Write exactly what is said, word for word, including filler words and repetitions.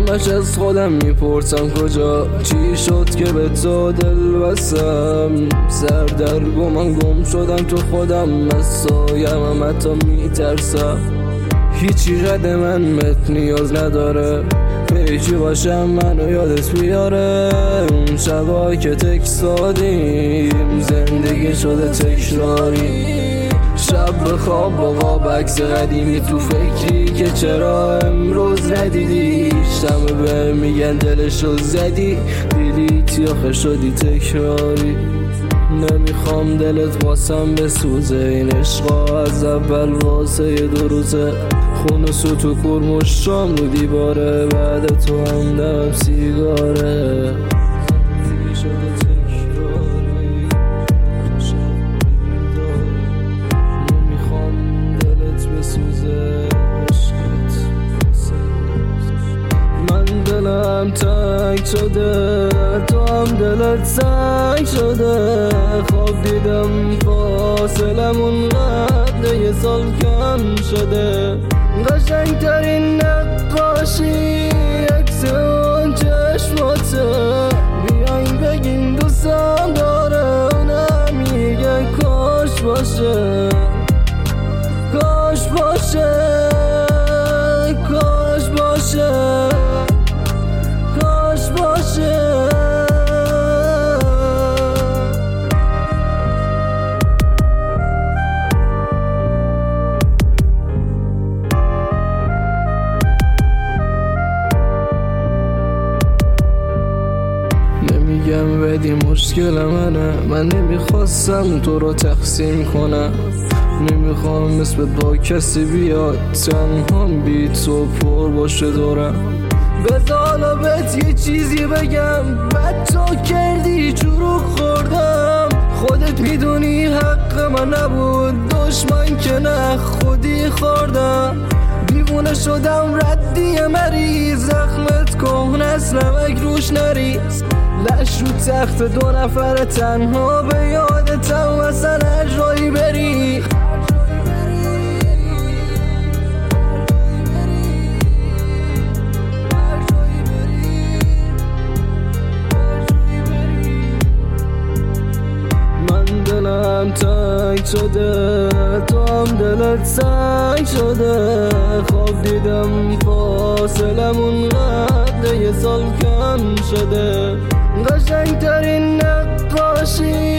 همش از خودم میپرسم کجا چی شد که به تو دل بستم. سر در گمان گم شدم تو خودم، از سایم هم حتی میترسم. هیچی قد من مت نیاز نداره، پیچی باشم منو یادت بیاره. اون شبایی که تکس دادیم زندگی شده تکراری. شب بخواب با قاب عکس قدیمی تو فکری که چرا امروز ندیدی. شمه به میگن دلشو زدی، دیلیت یا شدی تکراری. نمیخوام دلت واسم بسوزه، این عشقا از اول واسه یه دو روزه. خون و سوت و کرمش شام رو دیواره، بعد تو هم دم سیگاره. دلم تنگ شده، تو هم دلت سنگ شده. خواب دیدم فاصلمون قد یه سال کم شده. قشنگ ترین نقاشی عکس اون چشماته. بیاین بگین دوستم داره، اونم میگه کاش باشه، کاش باشه، کاش باشه، نمیگم بدی مشکل منه. من نمیخواستم تو رو تقسیم کنم، نمیخوام مثل با کسی بیاد تنها بی تو پر باشه دورم. بذار بهت یه چیزی بگم، بد تو کردی چروک خوردم. خودت میدونی حق من نبود، دشمن که نه خودی خوردم. دیوونه شدم ردی مریض، زخمت کهنه است نمک روش نریز. لش رو تخت دو نفر تنها، به یادتم اصلا هر جایی بری. دلم تنگ شده، تو هم دلت سنگ شده. خواب دیدم فاصلمون قد یه سال کم شده. قشنگ ترین نقاشی